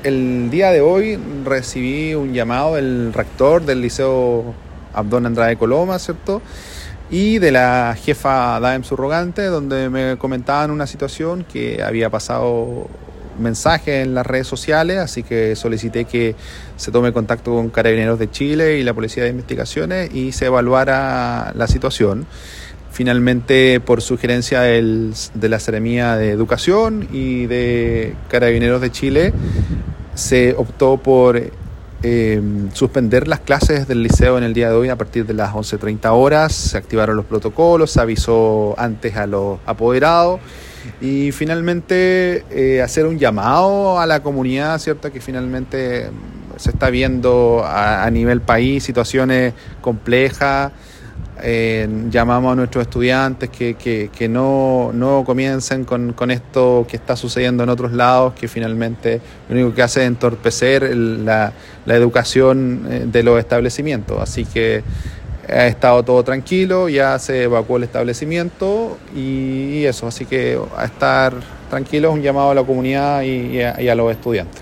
El día de hoy recibí un llamado del rector del Liceo Abdón Andrade Coloma, ¿cierto? Y de la jefa Daem Surrogante, donde me comentaban una situación que había pasado mensajes en las redes sociales, así que solicité que se tome contacto con Carabineros de Chile y la Policía de Investigaciones y se evaluara la situación. Finalmente, por sugerencia de la Seremía de Educación y de Carabineros de Chile, se optó por suspender las clases del liceo en el día de hoy a partir de las 11:30 horas. Se activaron los protocolos, se avisó antes a los apoderados y finalmente hacer un llamado a la comunidad, ¿cierto? Que finalmente se está viendo a nivel país situaciones complejas. Llamamos a nuestros estudiantes que no comiencen con esto que está sucediendo en otros lados, que finalmente lo único que hace es entorpecer la educación de los establecimientos. Así que ha estado todo tranquilo, ya se evacuó el establecimiento y eso, así que a estar tranquilos, un llamado a la comunidad y a los estudiantes.